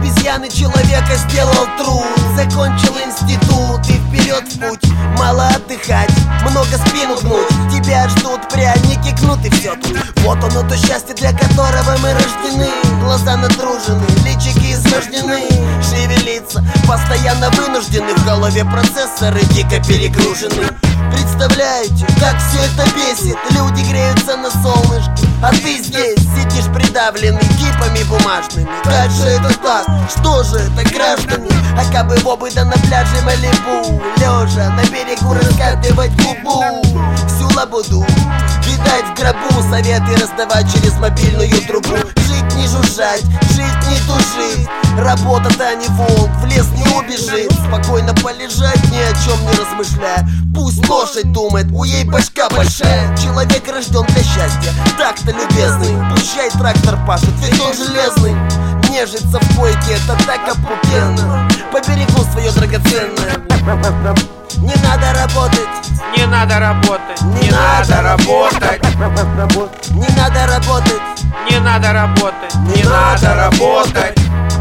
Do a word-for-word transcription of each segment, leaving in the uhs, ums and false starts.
обезьяны человека сделал труд. Закончил институт и вперед в путь. Мало отдыхать, много спину гнуть. Тебя ждут пряники, кнут и все тут. Вот оно то счастье, для которого мы рождены. Глаза натружены, личики измождены. Шевелиться постоянно вынуждены. В голове процессоры дико перегружены. Представляете, как все это бесит? Люди греются на солнышке, а ты здесь сидишь придавленный кипами бумажными. Как же это так? Что же это, граждане? А кабы в обы да на пляже Малибу, лежа на берегу раскатывать губу. Всю лабуду видать в гробу, советы раздавать через мобильную трубу. Жить не жужжать, жить не тужить. Работа-то не волк, в лес не убежит. Спокойно полежать, ни о чем не размышляя. Пусть лошадь думает, у ей башка большая. Человек рожден для счастья, так-то любезный. Пущай трактор пашет, ведь он железный. Нежиться в койке, это так опупенно. Поберегу свое драгоценное. Не надо работать, не надо работать, не надо работать, не надо работать, не надо работать, не надо работать.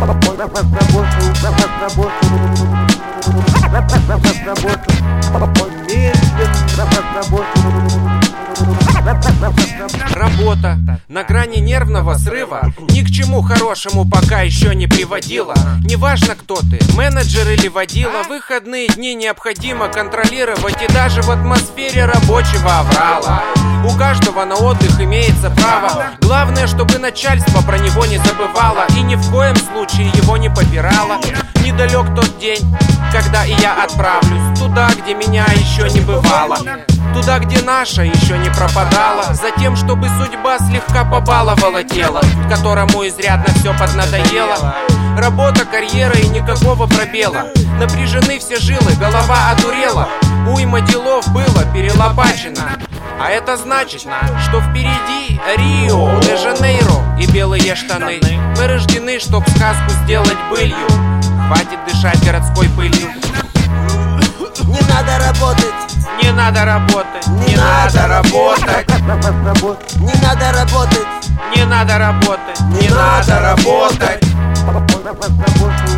Работа на грани нервного срыва ни к чему хорошему пока еще не приводила. Неважно, кто ты, менеджер или водила, выходные дни необходимо контролировать. И даже в атмосфере рабочего аврала у каждого на отдых имеется право. Главное, чтобы начальство про него не забывало и ни в коем случае его не попирало. Недалек тот день, когда и я отправлюсь туда, где меня еще не бывало. Туда, где наша еще не пропадала. Затем, чтобы судьба слегка побаловала тело, которому изрядно все поднадоело. Работа, карьера и никакого пробела. Напряжены все жилы, голова одурела. Уйма делов было перелопачено. А это значит, что впереди Рио-де-Жанейро и белые штаны. Мы рождены, чтоб сказку сделать былью. Хватит дышать городской пылью. Не надо работать, не надо работать, не надо работать, не надо работать, не надо работать, не надо работать.